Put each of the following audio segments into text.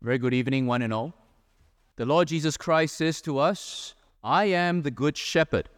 Very good evening, one and all. The Lord Jesus Christ says to us, I am the good shepherd.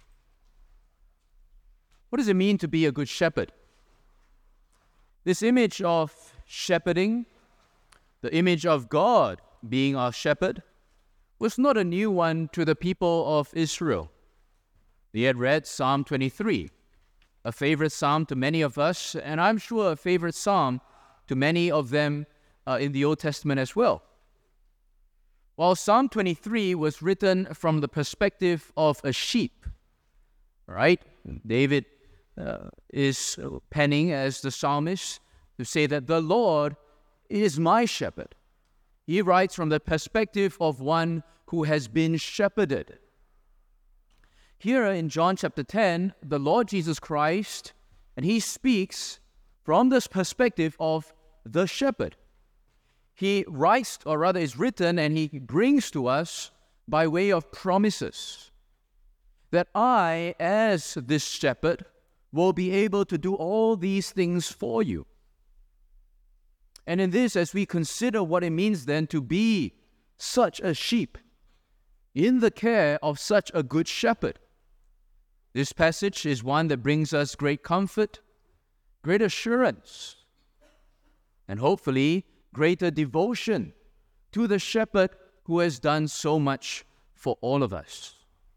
What does it mean to be a good shepherd? This image of shepherding, the image of God being our shepherd, was not a new one to the people of Israel. They had read Psalm 23, a favorite psalm to many of us, and I'm sure a favorite psalm to many of them in the Old Testament as well. While Psalm 23 was written from the perspective of a sheep, right? David is penning as the psalmist to say that the Lord is my shepherd. He writes from the perspective of one who has been shepherded. Here in John chapter 10, the Lord Jesus Christ, and he speaks from this perspective of the shepherd. He writes, or rather is written, and he brings to us by way of promises that I, as this shepherd, will be able to do all these things for you. And in this, as we consider what it means then to be such a sheep in the care of such a good shepherd, this passage is one that brings us great comfort, great assurance, and hopefully greater devotion to the shepherd who has done so much for all of us.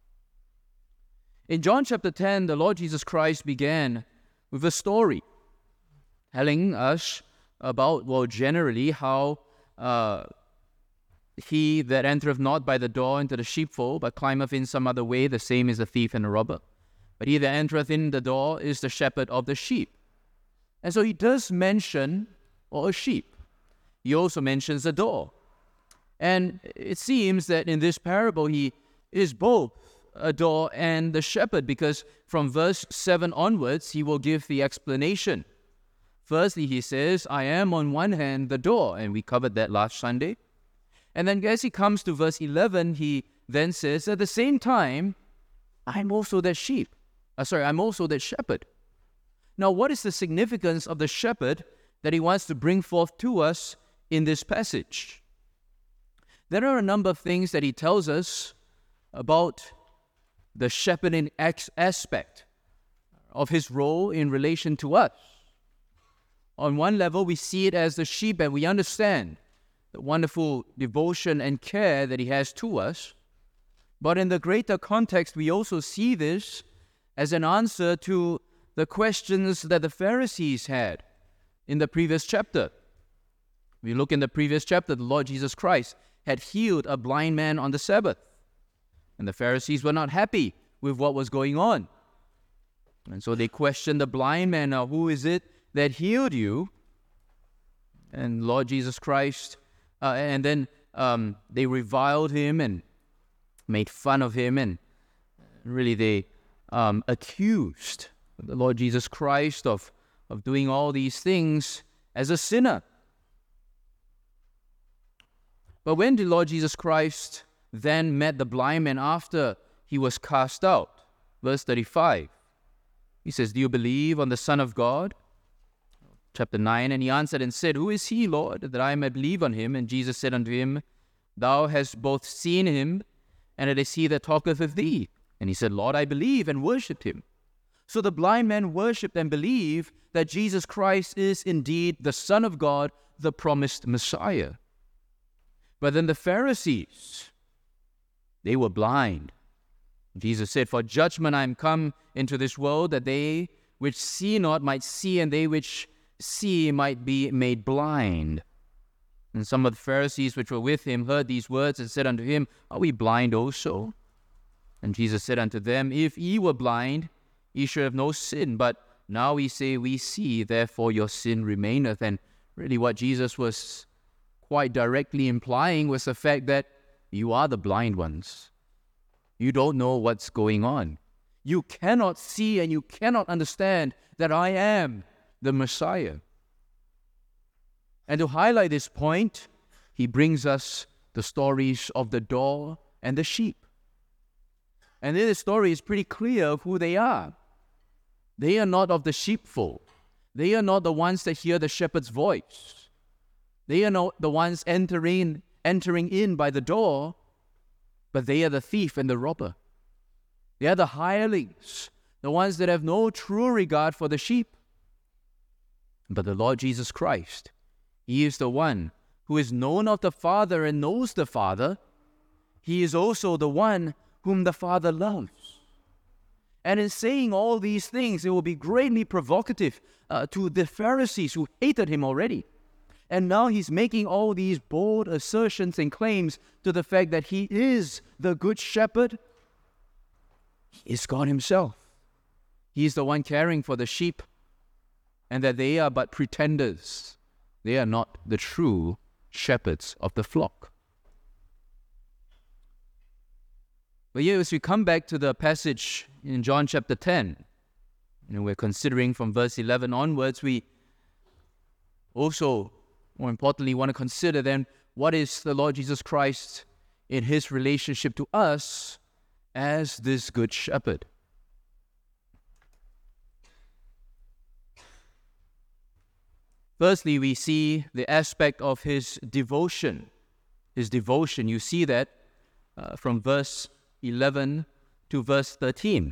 In John chapter 10, the Lord Jesus Christ began with a story telling us about, generally how he that entereth not by the door into the sheepfold, but climbeth in some other way, the same is a thief and a robber. But he that entereth in the door is the shepherd of the sheep. And so he does mention a sheep. He also mentions a door. And it seems that in this parable he is both a door and the shepherd, because from verse 7 onwards he will give the explanation. Firstly, he says, I am on one hand the door, and we covered that last Sunday. And then as he comes to verse 11, he then says, at the same time, I'm also that shepherd. Now, what is the significance of the shepherd that he wants to bring forth to us in this passage? There are a number of things that he tells us about the shepherding aspect of his role in relation to us. On one level, we see it as the sheep, and we understand the wonderful devotion and care that he has to us. But in the greater context, we also see this as an answer to the questions that the Pharisees had in the previous chapter. We look in the previous chapter, the Lord Jesus Christ had healed a blind man on the Sabbath. And the Pharisees were not happy with what was going on. And so they questioned the blind man, now who is it that healed you? And Lord Jesus Christ, and then they reviled him and made fun of him, and really they accused the Lord Jesus Christ of doing all these things as a sinner. But when the Lord Jesus Christ then met the blind man after he was cast out, verse 35, he says, do you believe on the Son of God? Chapter 9, and he answered and said, who is he, Lord, that I may believe on him? And Jesus said unto him, thou hast both seen him, and it is he that talketh with thee. And he said, Lord, I believe, and worshipped him. So the blind man worshipped and believed that Jesus Christ is indeed the Son of God, the promised Messiah. But then the Pharisees, they were blind. Jesus said, for judgment I am come into this world, that they which see not might see, and they which see might be made blind. And some of the Pharisees which were with him heard these words and said unto him, are we blind also? And Jesus said unto them, if ye were blind, ye should have no sin. But now we say we see, therefore your sin remaineth. And really what Jesus was quite directly implying was the fact that you are the blind ones. You don't know what's going on. You cannot see and you cannot understand that I am the Messiah. And to highlight this point, he brings us the stories of the door and the sheep. And then the story is pretty clear of who they are. They are not of the sheepfold. They are not the ones that hear the shepherd's voice. They are not the ones entering in by the door, but they are the thief and the robber. They are the hirelings, the ones that have no true regard for the sheep. But the Lord Jesus Christ, He is the one who is known of the Father and knows the Father. He is also the one whom the Father loves. And in saying all these things, it will be greatly provocative to the Pharisees who hated Him already. And now He's making all these bold assertions and claims to the fact that He is the Good Shepherd. He is God Himself. He is the one caring for the sheep, and that they are but pretenders. They are not the true shepherds of the flock. But here, as we come back to the passage in John chapter 10, we're considering from verse 11 onwards, we also, more importantly, want to consider then what is the Lord Jesus Christ in His relationship to us as this Good Shepherd. Firstly, we see the aspect of His devotion. His devotion, you see that from verse 11 to verse 13.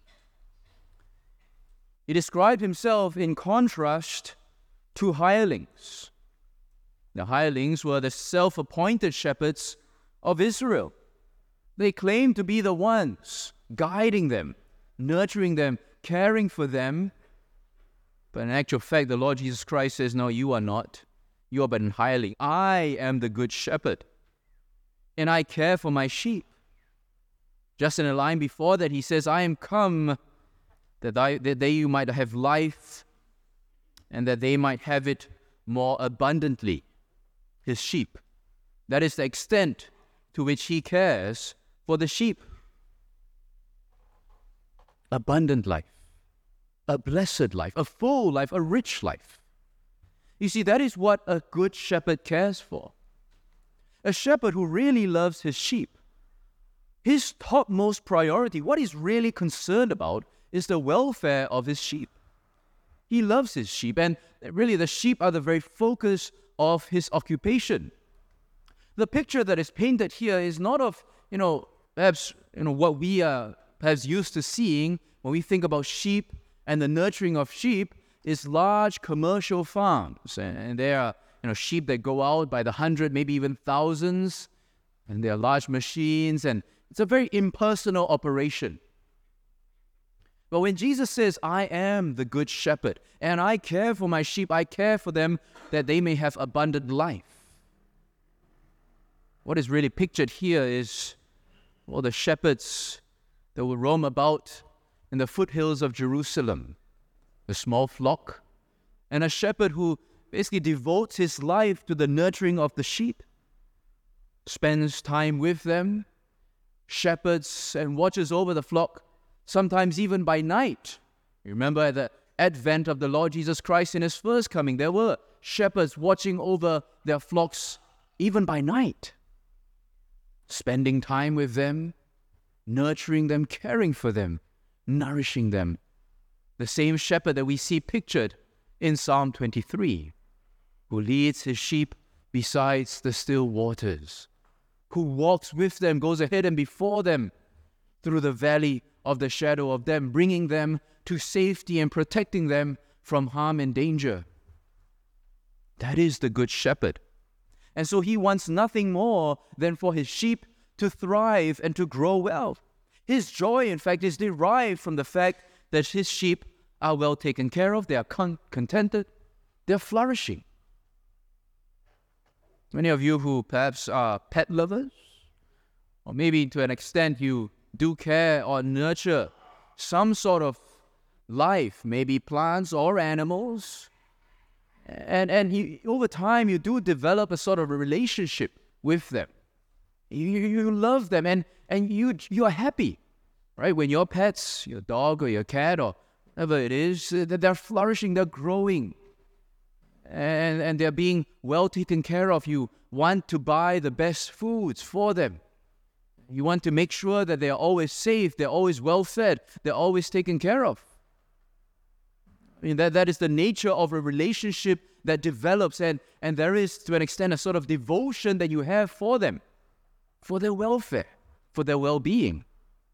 He described Himself in contrast to hirelings. The hirelings were the self-appointed shepherds of Israel. They claimed to be the ones guiding them, nurturing them, caring for them. But in actual fact, the Lord Jesus Christ says, no, you are not. You are but an hireling. I am the Good Shepherd, and I care for my sheep. Just in a line before that, He says, I am come that they might have life, and that they might have it more abundantly. His sheep. That is the extent to which He cares for the sheep. Abundant life, a blessed life, a full life, a rich life. You see, that is what a good shepherd cares for. A shepherd who really loves his sheep. His topmost priority, what he's really concerned about, is the welfare of his sheep. He loves his sheep, and really the sheep are the very focus of his occupation. The picture that is painted here is not of, perhaps, what we are perhaps used to seeing when we think about sheep and the nurturing of sheep is large commercial farms. And there are, sheep that go out by the hundred, maybe even thousands, and there are large machines, and it's a very impersonal operation. But when Jesus says, I am the good shepherd, and I care for my sheep, I care for them that they may have abundant life. What is really pictured here is, the shepherds that will roam about in the foothills of Jerusalem, a small flock, and a shepherd who basically devotes his life to the nurturing of the sheep, spends time with them, shepherds and watches over the flock, sometimes even by night. You remember at the advent of the Lord Jesus Christ in His first coming, there were shepherds watching over their flocks even by night, spending time with them, nurturing them, caring for them, nourishing them. The same shepherd that we see pictured in Psalm 23, who leads his sheep beside the still waters, who walks with them, goes ahead and before them through the valley of the shadow of death, bringing them to safety and protecting them from harm and danger. That is the Good Shepherd. And so He wants nothing more than for His sheep to thrive and to grow well. His joy, in fact, is derived from the fact that His sheep are well taken care of, they are contented, they're flourishing. Many of you who perhaps are pet lovers, or maybe to an extent you do care or nurture some sort of life, maybe plants or animals, and over time you do develop a sort of a relationship with them. You love them, and you are happy, right? When your pets, your dog or your cat or whatever it is, they're flourishing, they're growing, and they're being well taken care of. You want to buy the best foods for them. You want to make sure that they're always safe, they're always well fed, they're always taken care of. I mean, that is the nature of a relationship that develops, and there is, to an extent, a sort of devotion that you have for them, for their welfare, for their well-being.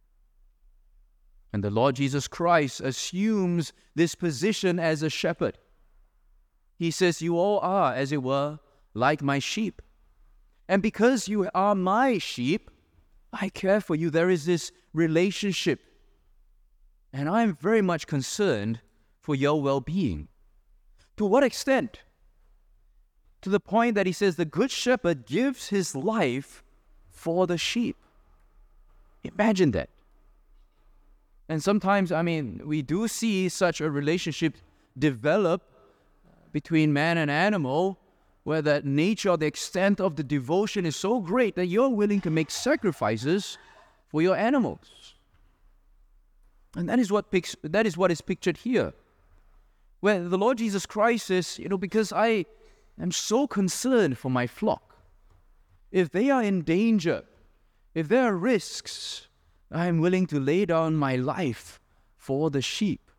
And the Lord Jesus Christ assumes this position as a shepherd. He says, you all are, as it were, like my sheep. And because you are my sheep, I care for you. There is this relationship. And I'm very much concerned for your well-being. To what extent? To the point that he says the good shepherd gives his life for the sheep. Imagine that. And sometimes, we do see such a relationship develop between man and animal, where the nature or the extent of the devotion is so great that you're willing to make sacrifices for your animals. And that is what is pictured here. Where the Lord Jesus Christ says, because I am so concerned for my flock. If they are in danger, if there are risks, I am willing to lay down my life for the sheep.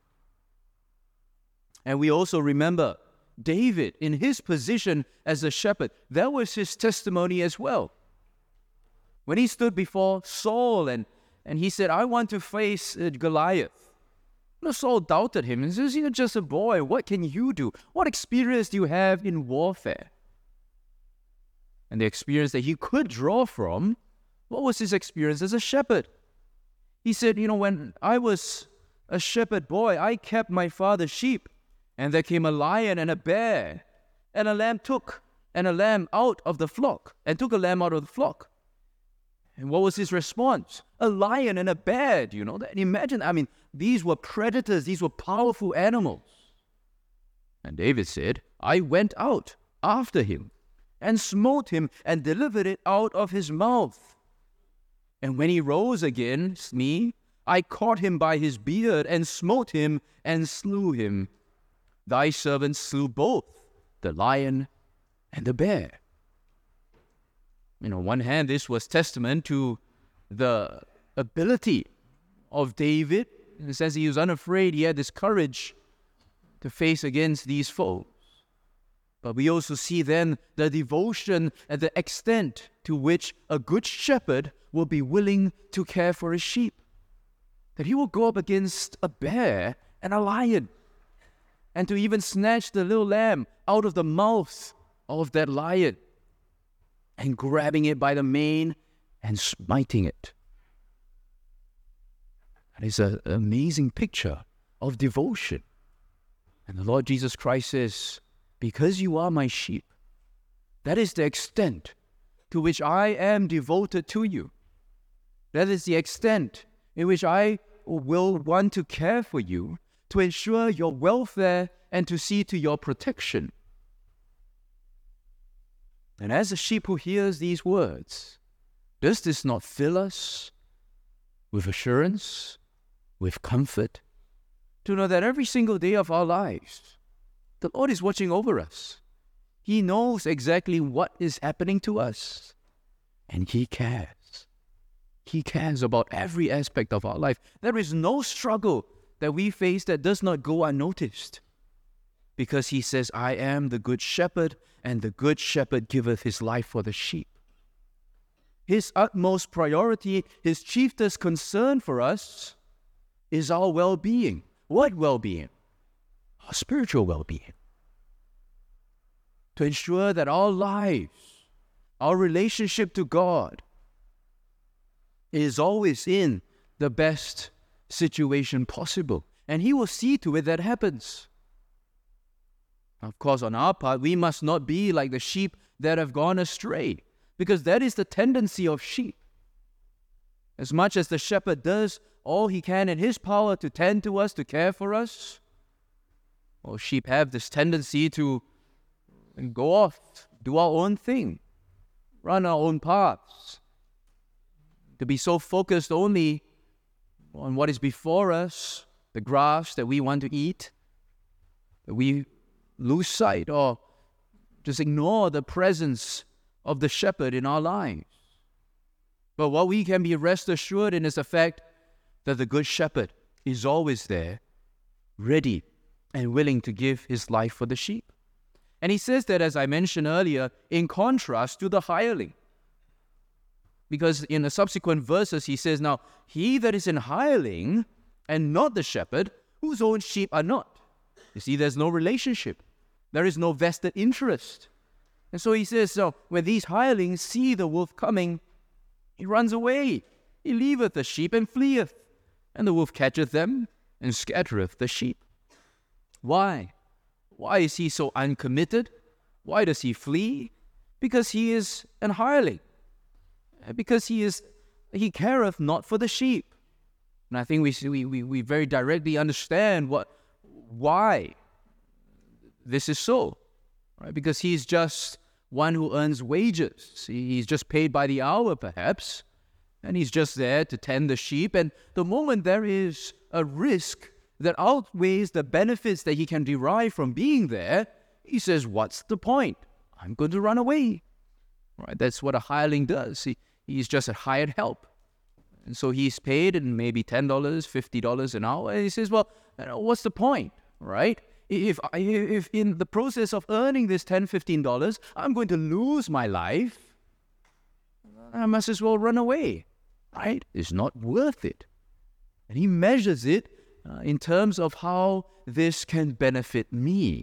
And we also remember David, in his position as a shepherd, that was his testimony as well. When he stood before Saul and he said, I want to face Goliath. Saul doubted him and says, you're just a boy. What can you do? What experience do you have in warfare? And the experience that he could draw from, what was his experience as a shepherd? He said, when I was a shepherd boy, I kept my father's sheep. And there came a lion and a bear, and a lamb out of the flock, and took a lamb out of the flock. And what was his response? A lion and a bear, do you know that? Imagine, these were predators, these were powerful animals. And David said, I went out after him, and smote him, and delivered it out of his mouth. And when he rose against me, I caught him by his beard, and smote him, and slew him. Thy servant slew both the lion and the bear. On one hand, this was testament to the ability of David. In the sense he was unafraid, he had this courage to face against these foes. But we also see then the devotion and the extent to which a good shepherd will be willing to care for his sheep. That he will go up against a bear and a lion, and to even snatch the little lamb out of the mouth of that lion, and grabbing it by the mane and smiting it. That is an amazing picture of devotion. And the Lord Jesus Christ says, because you are my sheep, that is the extent to which I am devoted to you. That is the extent in which I will want to care for you, to ensure your welfare and to see to your protection. And as a sheep who hears these words, does this not fill us with assurance, with comfort, to know that every single day of our lives, the Lord is watching over us. He knows exactly what is happening to us, and He cares. He cares about every aspect of our life. There is no struggle that we face that does not go unnoticed, because He says, I am the good shepherd, and the good shepherd giveth his life for the sheep. His utmost priority, His chiefest concern for us is our well-being. What well-being? Our spiritual well-being. To ensure that our lives, our relationship to God is always in the best situation possible. And He will see to it that happens. Of course, on our part, we must not be like the sheep that have gone astray, because that is the tendency of sheep. As much as the shepherd does all he can in his power to tend to us, to care for us, well, sheep have this tendency to go off, do our own thing, run our own paths, to be so focused only on what is before us, the grass that we want to eat, that we lose sight or just ignore the presence of the shepherd in our lives. But what we can be rest assured in is the fact that the good shepherd is always there, ready and willing to give his life for the sheep. And he says that, as I mentioned earlier, in contrast to the hireling. Because in the subsequent verses, he says, now, he that is an hireling and not the shepherd, whose own sheep are not. You see, there's no relationship. There is no vested interest. And so he says, so when these hirelings see the wolf coming, he runs away. He leaveth the sheep and fleeth. And the wolf catcheth them and scattereth the sheep. Why? Why is he so uncommitted? Why does he flee? Because he is an hireling. Because he careth not for the sheep. And I think we very directly understand why this is so. Right? Because he's just one who earns wages. He's just paid by the hour, perhaps. And he's just there to tend the sheep. And the moment there is a risk that outweighs the benefits that he can derive from being there, he says, what's the point? I'm going to run away. Right? That's what a hireling does. He's just a hired help. And so he's paid in maybe $10, $50 an hour. And he says, well, what's the point? Right? If in the process of earning this $10, $15, I'm going to lose my life, I must as well run away. Right? It's not worth it. And he measures it in terms of how this can benefit me.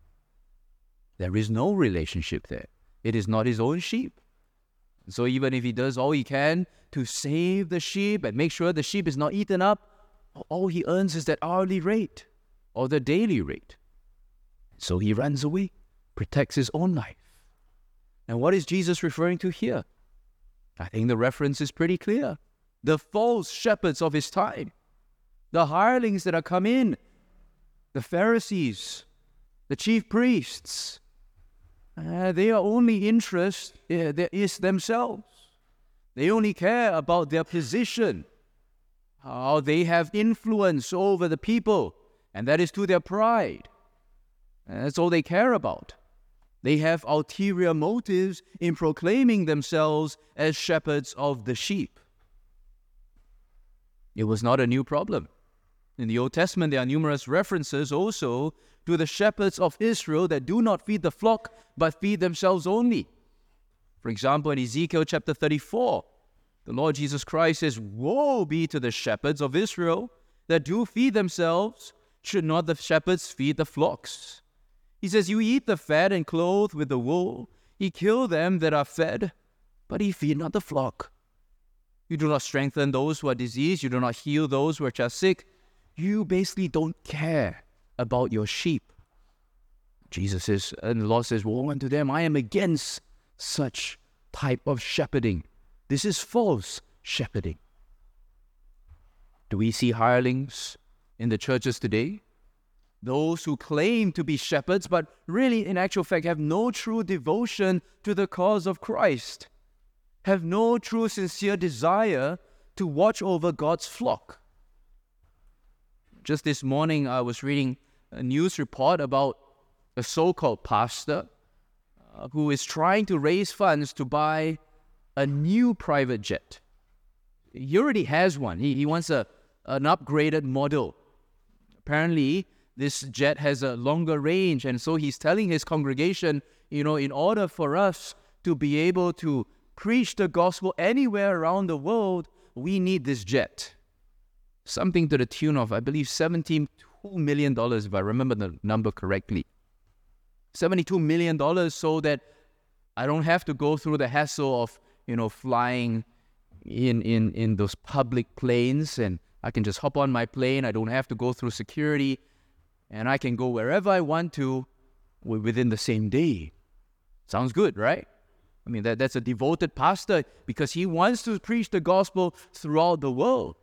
There is no relationship there. It is not his own sheep. So even if he does all he can to save the sheep and make sure the sheep is not eaten up, all he earns is that hourly rate or the daily rate. So he runs away, protects his own life. And what is Jesus referring to here? I think the reference is pretty clear. The false shepherds of his time, the hirelings that are come in, the Pharisees, the chief priests, their only interest is themselves. They only care about their position, how they have influence over the people, and that is to their pride. And that's all they care about. They have ulterior motives in proclaiming themselves as shepherds of the sheep. It was not a new problem. In the Old Testament, there are numerous references also to the shepherds of Israel that do not feed the flock, but feed themselves only. For example, in Ezekiel chapter 34, the Lord Jesus Christ says, woe be to the shepherds of Israel that do feed themselves. Should not the shepherds feed the flocks? He says, you eat the fat and clothe with the wool. Ye kill them that are fed, but ye feed not the flock. You do not strengthen those who are diseased. You do not heal those which are sick. You basically don't care about your sheep. Jesus says, and the Lord says, woe unto them, I am against such type of shepherding. This is false shepherding. Do we see hirelings in the churches today? Those who claim to be shepherds, but really in actual fact have no true devotion to the cause of Christ, have no true sincere desire to watch over God's flock. Just this morning, I was reading a news report about a so-called pastor who is trying to raise funds to buy a new private jet. He already has one. He wants an upgraded model. Apparently, this jet has a longer range, and so he's telling his congregation, in order for us to be able to preach the gospel anywhere around the world, we need this jet. Something to the tune of, I believe, $72 million, if I remember the number correctly. $72 million so that I don't have to go through the hassle of, flying in those public planes, and I can just hop on my plane. I don't have to go through security, and I can go wherever I want to within the same day. Sounds good, right? I mean, that's a devoted pastor because he wants to preach the gospel throughout the world.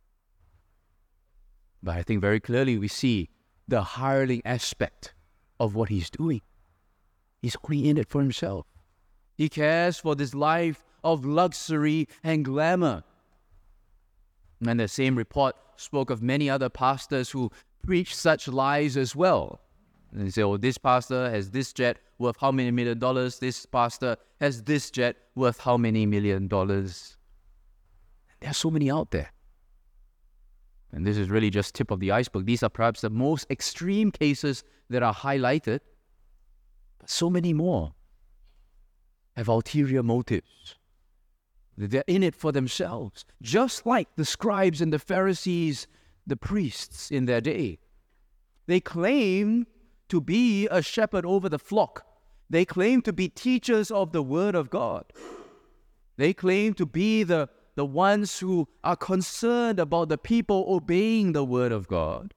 But I think very clearly we see the hireling aspect of what he's doing. He's only in it for himself. He cares for this life of luxury and glamour. And the same report spoke of many other pastors who preach such lies as well. And they say, this pastor has this jet worth how many $1 million? This pastor has this jet worth how many $1 million? There are so many out there. And this is really just tip of the iceberg. These are perhaps the most extreme cases that are highlighted. But so many more have ulterior motives. They're in it for themselves, just like the scribes and the Pharisees, the priests in their day. They claim to be a shepherd over the flock. They claim to be teachers of the Word of God. They claim to be the ones who are concerned about the people obeying the Word of God.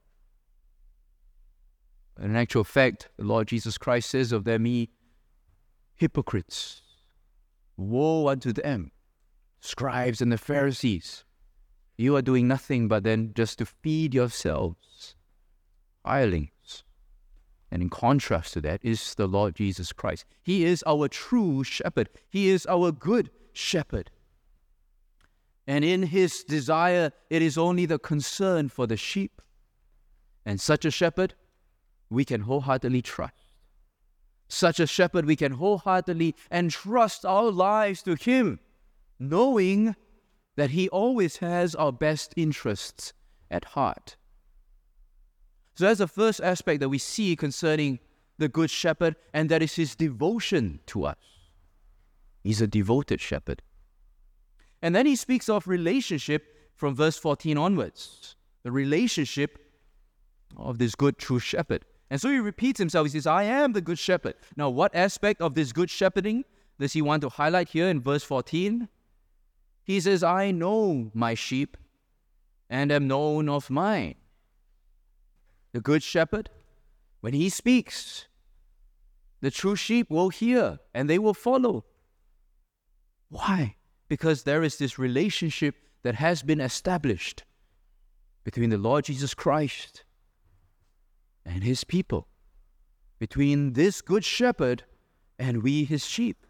In actual fact, the Lord Jesus Christ says of them, "Ye hypocrites, woe unto them, scribes and the Pharisees. You are doing nothing but then just to feed yourselves, hirelings." And in contrast to that is the Lord Jesus Christ. He is our true shepherd. He is our good shepherd. And in his desire, it is only the concern for the sheep. And such a shepherd, we can wholeheartedly trust. Such a shepherd, we can wholeheartedly entrust our lives to him, knowing that he always has our best interests at heart. So that's the first aspect that we see concerning the Good Shepherd, and that is his devotion to us. He's a devoted shepherd. And then he speaks of relationship from verse 14 onwards, the relationship of this good, true shepherd. And so he repeats himself. He says, "I am the good shepherd." Now, what aspect of this good shepherding does he want to highlight here in verse 14? He says, "I know my sheep and am known of mine." The good shepherd, when he speaks, the true sheep will hear and they will follow. Why? Because there is this relationship that has been established between the Lord Jesus Christ and his people, between this good shepherd and we his sheep.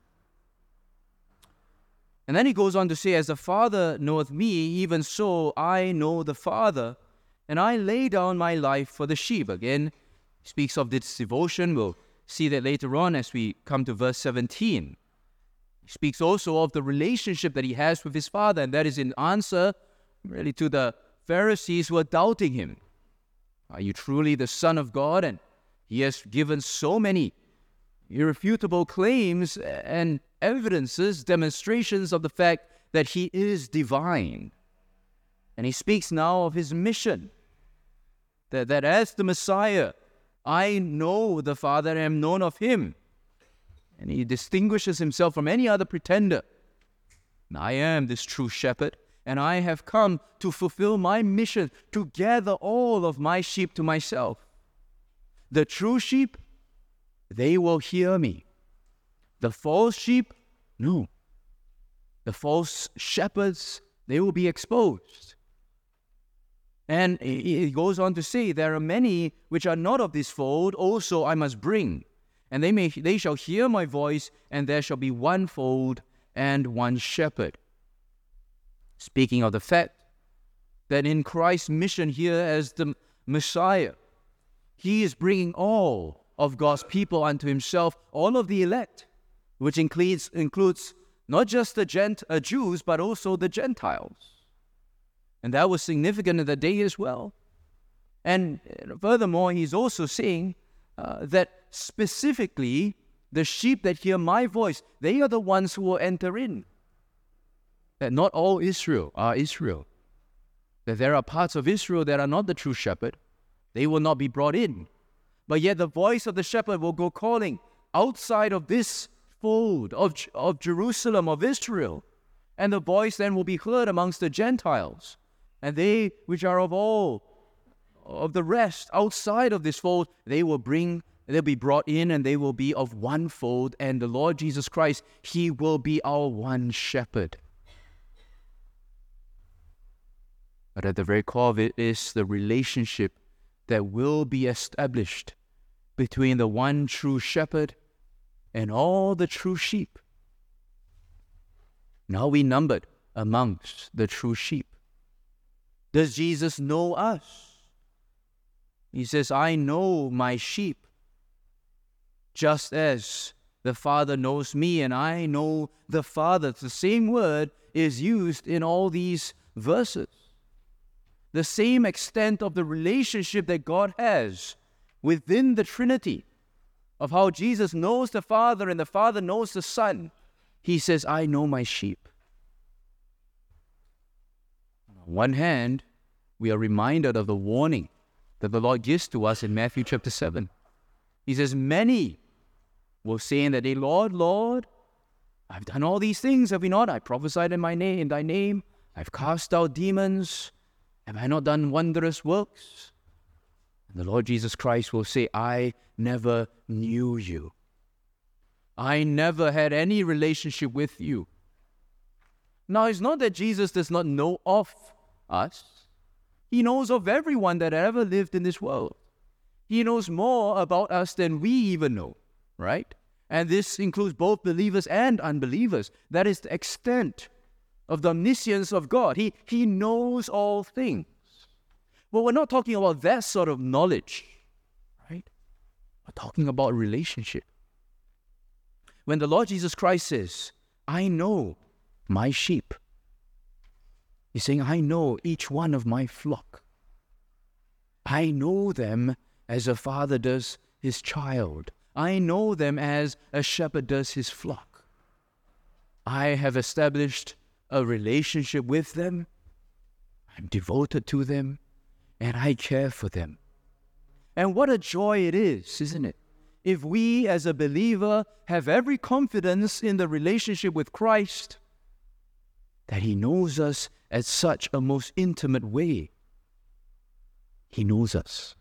And then he goes on to say, "As the Father knoweth me, even so I know the Father, and I lay down my life for the sheep." Again, he speaks of this devotion. We'll see that later on as we come to verse 17. He speaks also of the relationship that he has with his Father, and that is in answer really to the Pharisees who are doubting him. Are you truly the Son of God? And he has given so many irrefutable claims and evidences, demonstrations of the fact that he is divine. And he speaks now of his mission, that as the Messiah, I know the Father and am known of him. And he distinguishes himself from any other pretender. I am this true shepherd, and I have come to fulfill my mission to gather all of my sheep to myself. The true sheep, they will hear me. The false sheep, no. The false shepherds, they will be exposed. And he goes on to say, "There are many which are not of this fold, also I must bring. And they shall hear my voice, and there shall be one fold and one shepherd." Speaking of the fact that in Christ's mission here as the Messiah, he is bringing all of God's people unto himself, all of the elect, which includes not just the Jews, but also the Gentiles. And that was significant in the day as well. And furthermore, he's also saying that specifically the sheep that hear my voice, they are the ones who will enter in. That not all Israel are Israel. That there are parts of Israel that are not the true shepherd. They will not be brought in. But yet the voice of the shepherd will go calling outside of this fold of Jerusalem, of Israel. And the voice then will be heard amongst the Gentiles. And they which are of all of the rest outside of this fold, they'll be brought in, and they will be of one fold. And the Lord Jesus Christ, he will be our one shepherd. But at the very core of it is the relationship that will be established between the one true shepherd and all the true sheep. Now we numbered amongst the true sheep. Does Jesus know us? He says, "I know my sheep, just as the Father knows me, and I know the Father." The same word is used in all these verses. the same extent of the relationship that God has within the Trinity, of how Jesus knows the Father and the Father knows the Son. He says, I know my sheep. On one hand, we are reminded of the warning that the Lord gives to us in Matthew chapter 7. He says, many will say in that day, Lord, Lord, I've done all these things, have we not? I prophesied in thy name. I've cast out demons. Have I not done wondrous works? And the Lord Jesus Christ will say, I never knew you. I never had any relationship with you. Now, it's not that Jesus does not know of us. He knows of everyone that ever lived in this world. He knows more about us than we even know, right? And this includes both believers and unbelievers. That is the extent of the omniscience of God. He knows all things. But we're not talking about that sort of knowledge, right? We're talking about relationship. When the Lord Jesus Christ says, I know my sheep, He's saying, I know each one of my flock. I know them as a father does his child. I know them as a shepherd does his flock. I have established a relationship with them. I'm devoted to them, and I care for them. And what a joy it is, isn't it? If we as a believer have every confidence in the relationship with Christ, that He knows us at such a most intimate way. He knows us.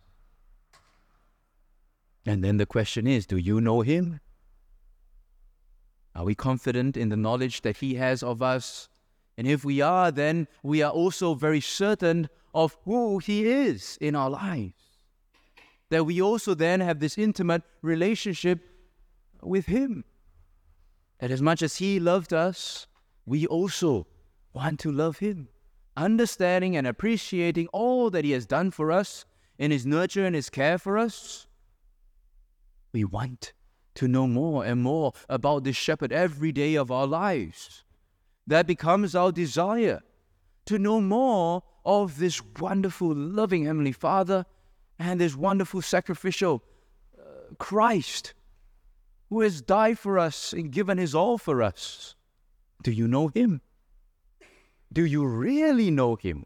And then the question is, do you know Him? Are we confident in the knowledge that He has of us? And if we are, then we are also very certain of who He is in our lives. That we also then have this intimate relationship with Him. That as much as He loved us, we also want to love Him. Understanding and appreciating all that He has done for us in His nurture and His care for us. We want to know more and more about this shepherd every day of our lives. That becomes our desire, to know more of this wonderful, loving Heavenly Father and this wonderful sacrificial Christ who has died for us and given His all for us. Do you know Him? Do you really know Him?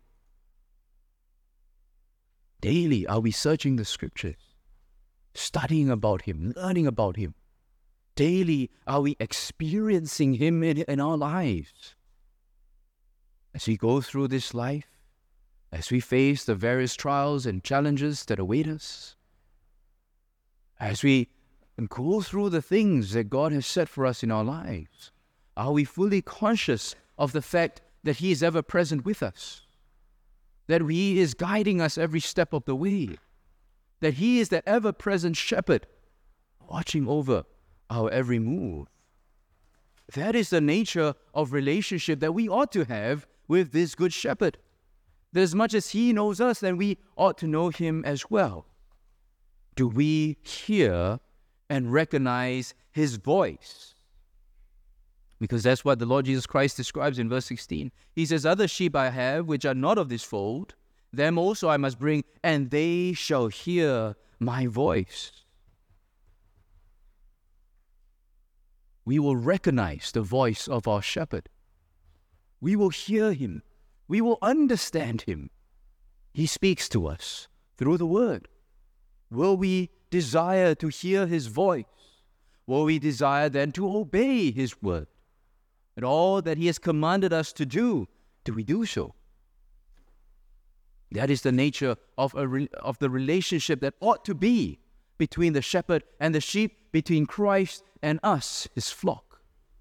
Daily, are we searching the Scriptures, studying about Him, learning about Him? Daily, are we experiencing Him in our lives? As we go through this life, as we face the various trials and challenges that await us, as we go through the things that God has set for us in our lives, are we fully conscious of the fact that He is ever present with us? That He is guiding us every step of the way? That He is the ever-present shepherd watching over our every move? That is the nature of relationship that we ought to have with this good shepherd. That as much as He knows us, then we ought to know Him as well. Do we hear and recognize His voice? Because that's what the Lord Jesus Christ describes in verse 16. He says, other sheep I have, which are not of this fold, them also I must bring, and they shall hear my voice. We will recognize the voice of our shepherd. We will hear Him. We will understand Him. He speaks to us through the Word. Will we desire to hear His voice? Will we desire then to obey His Word? And all that He has commanded us to do we do so? That is the nature of the relationship that ought to be between the shepherd and the sheep, between Christ and us, His flock.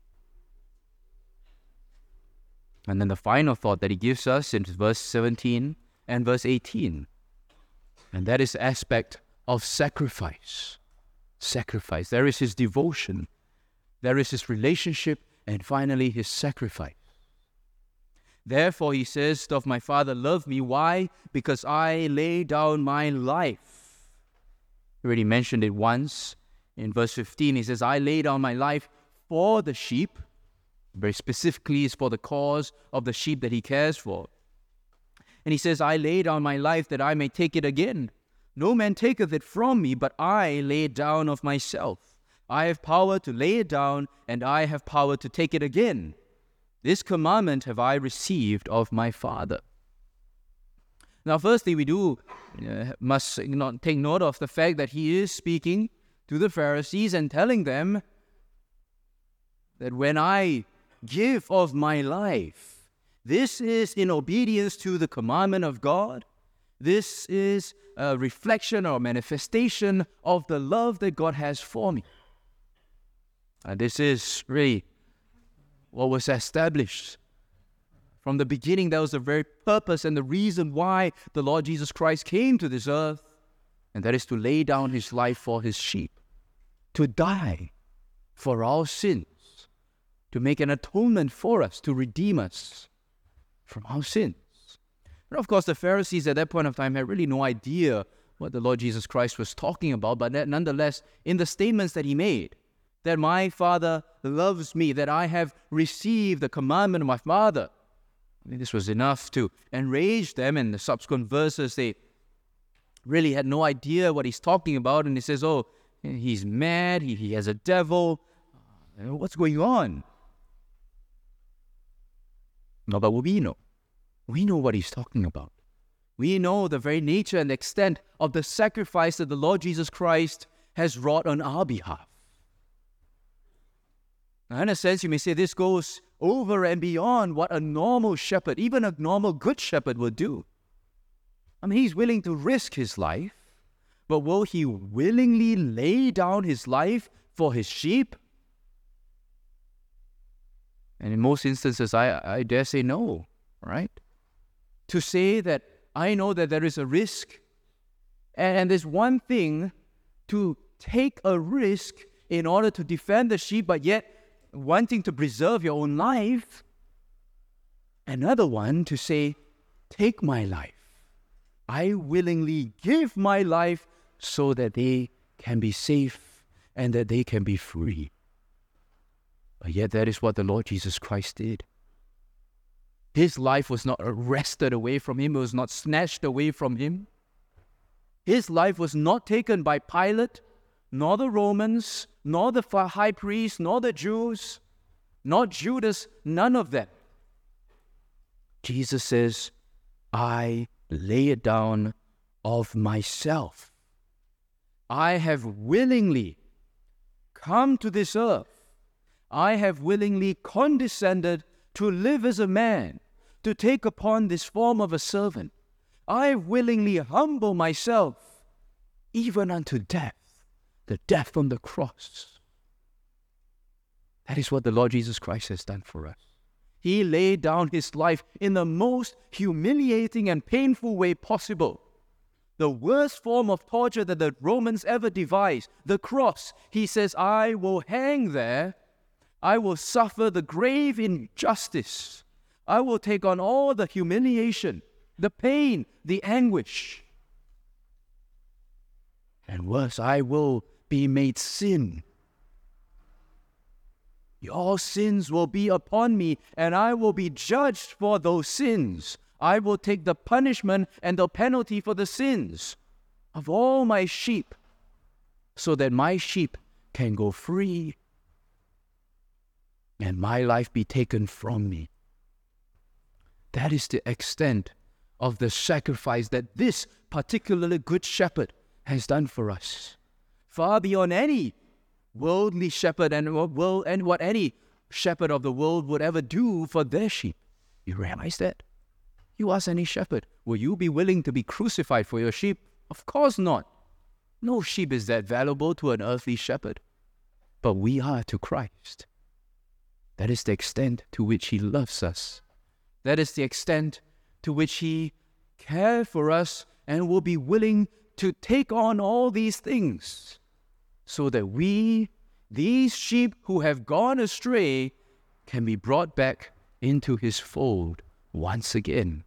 And then the final thought that He gives us in verse 17 and verse 18, and that is the aspect of sacrifice. Sacrifice. There is His devotion. There is His relationship. And finally, His sacrifice. Therefore, He says, doth my Father love me? Why? Because I lay down my life. I already mentioned it once. In verse 15, He says, I lay down my life for the sheep. Very specifically, it's for the cause of the sheep that He cares for. And he says, I lay down my life that I may take it again. No man taketh it from me, but I lay it down of myself. I have power to lay it down, and I have power to take it again. This commandment have I received of my Father. Now, firstly, we must take note of the fact that he is speaking to the Pharisees and telling them that when I give of my life, this is in obedience to the commandment of God. This is a reflection or manifestation of the love that God has for me. And this is really what was established. From the beginning, that was the very purpose and the reason why the Lord Jesus Christ came to this earth, and that is to lay down his life for his sheep, to die for our sins, to make an atonement for us, to redeem us from our sins. And of course, the Pharisees at that point of time had really no idea what the Lord Jesus Christ was talking about, but that nonetheless, in the statements that he made, that my Father loves me, that I have received the commandment of my Father, this was enough to enrage them. In the subsequent verses, they really had no idea what he's talking about, and he says, oh, he's mad, he has a devil, what's going on? No, but we know what he's talking about. We know the very nature and extent of the sacrifice that the Lord Jesus Christ has wrought on our behalf. Now, in a sense, you may say this goes over and beyond what a normal shepherd, even a normal good shepherd, would do. I mean, he's willing to risk his life, but will he willingly lay down his life for his sheep? And in most instances, I dare say no, right? To say that I know that there is a risk, and there's one thing to take a risk in order to defend the sheep, but yet wanting to preserve your own life. Another one to say, take my life. I willingly give my life so that they can be safe and that they can be free. But yet that is what the Lord Jesus Christ did. His life was not wrested away from him. It was not snatched away from him. His life was not taken by Pilate, nor the Romans, nor the high priest, nor the Jews, not Judas, none of them. Jesus says, I lay it down of myself. I have willingly come to this earth. I have willingly condescended to live as a man, to take upon this form of a servant. I willingly humble myself, even unto death, the death on the cross. That is what the Lord Jesus Christ has done for us. He laid down his life in the most humiliating and painful way possible. The worst form of torture that the Romans ever devised, the cross. He says, I will hang there. I will suffer the grave injustice. I will take on all the humiliation, the pain, the anguish. And worse, I will be made sin. Your sins will be upon me, and I will be judged for those sins. I will take the punishment and the penalty for the sins of all my sheep, so that my sheep can go free and my life be taken from me. That is the extent of the sacrifice that this particularly good shepherd has done for us. Far beyond any worldly shepherd and what any shepherd of the world would ever do for their sheep. You realize that? You ask any shepherd, will you be willing to be crucified for your sheep? Of course not. No sheep is that valuable to an earthly shepherd. But we are to Christ. That is the extent to which he loves us. That is the extent to which he cares for us and will be willing to take on all these things so that we, these sheep who have gone astray, can be brought back into his fold once again.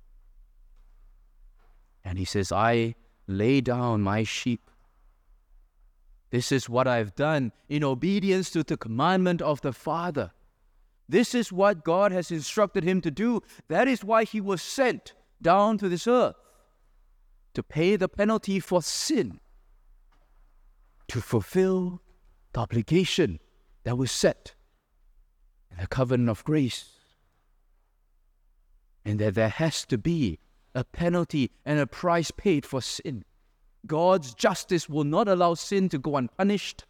And he says, I lay down my sheep. This is what I've done in obedience to the commandment of the Father. This is what God has instructed him to do. That is why he was sent down to this earth to pay the penalty for sin, to fulfill the obligation that was set in the covenant of grace, and that there has to be a penalty and a price paid for sin. God's justice will not allow sin to go unpunished.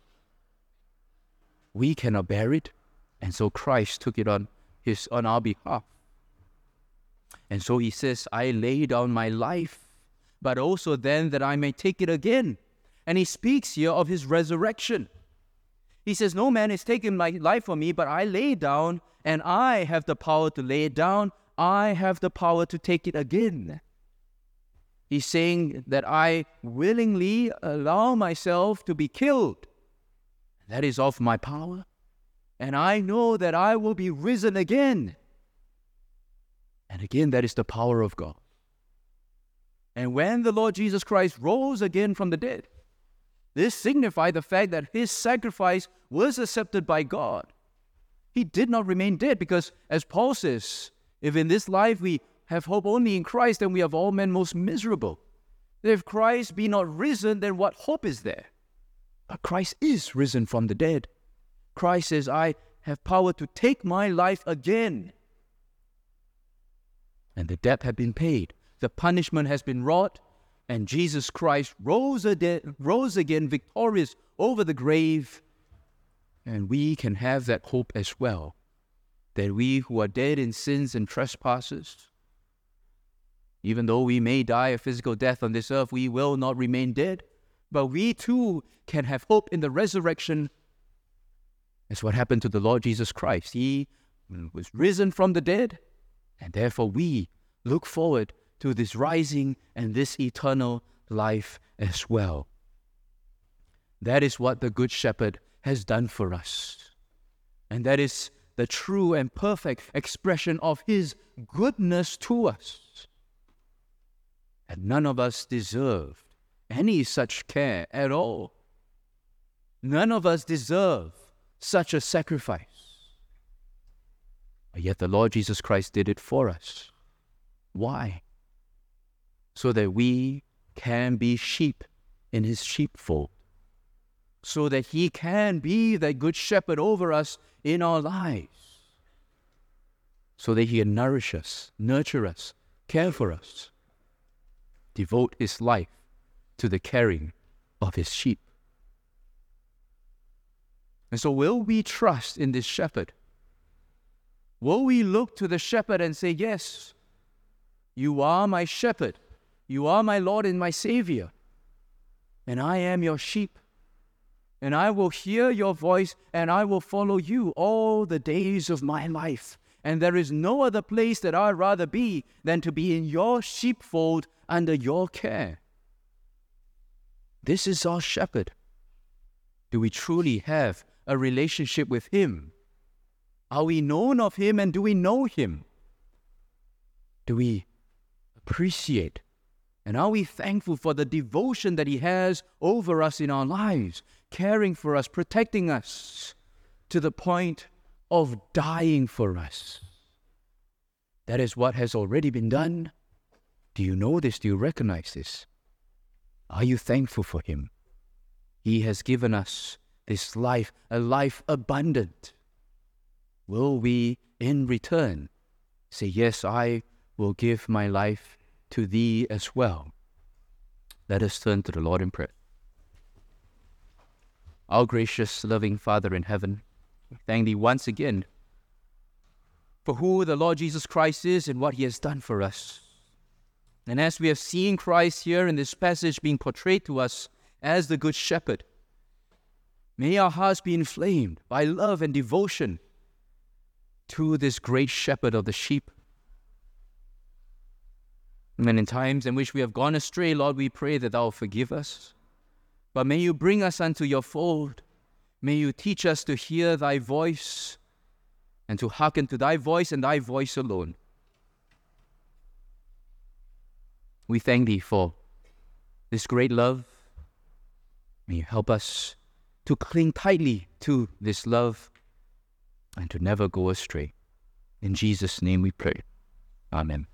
We cannot bear it, and so Christ took it on our behalf. And so he says, I lay down my life, but also then that I may take it again. And he speaks here of his resurrection. He says, no man has taken my life from me, but I lay down, and I have the power to lay it down. I have the power to take it again. He's saying that I willingly allow myself to be killed. That is of my power. And I know that I will be risen again. And again, that is the power of God. And when the Lord Jesus Christ rose again from the dead, this signified the fact that his sacrifice was accepted by God. He did not remain dead because, as Paul says, if in this life we have hope only in Christ, then we have all men most miserable. If Christ be not risen, then what hope is there? But Christ is risen from the dead. Christ says, I have power to take my life again. And the debt had been paid. The punishment has been wrought, and Jesus Christ rose again victorious over the grave. And we can have that hope as well, that we who are dead in sins and trespasses, even though we may die a physical death on this earth, we will not remain dead. But we too can have hope in the resurrection. That's what happened to the Lord Jesus Christ. He was risen from the dead, and therefore we look forward to this rising and this eternal life as well. That is what the Good Shepherd has done for us. And that is the true and perfect expression of his goodness to us. And none of us deserved any such care at all. None of us deserve such a sacrifice. But yet the Lord Jesus Christ did it for us. Why? So that we can be sheep in his sheepfold. So that he can be the good shepherd over us in our lives. So that he can nourish us, nurture us, care for us. Devote his life to the caring of his sheep. And so will we trust in this shepherd? Will we look to the shepherd and say, yes, you are my shepherd. You are my Lord and my Savior. And I am your sheep. And I will hear your voice and I will follow you all the days of my life. And there is no other place that I'd rather be than to be in your sheepfold under your care. This is our shepherd. Do we truly have a relationship with him? Are we known of him and do we know him? Do we appreciate and are we thankful for the devotion that he has over us in our lives, caring for us, protecting us to the point of dying for us? That is what has already been done. Do you know this? Do you recognize this? Are you thankful for him? He has given us this life, a life abundant. Will we, in return, say, yes, I will give my life to thee as well? Let us turn to the Lord in prayer. Our gracious, loving Father in heaven, we thank thee once again for who the Lord Jesus Christ is and what he has done for us. And as we have seen Christ here in this passage being portrayed to us as the Good Shepherd, may our hearts be inflamed by love and devotion to this great shepherd of the sheep. And in times in which we have gone astray, Lord, we pray that thou forgive us. But may you bring us unto your fold. May you teach us to hear thy voice and to hearken to thy voice and thy voice alone. We thank thee for this great love. May you help us to cling tightly to this love and to never go astray. In Jesus' name we pray. Amen.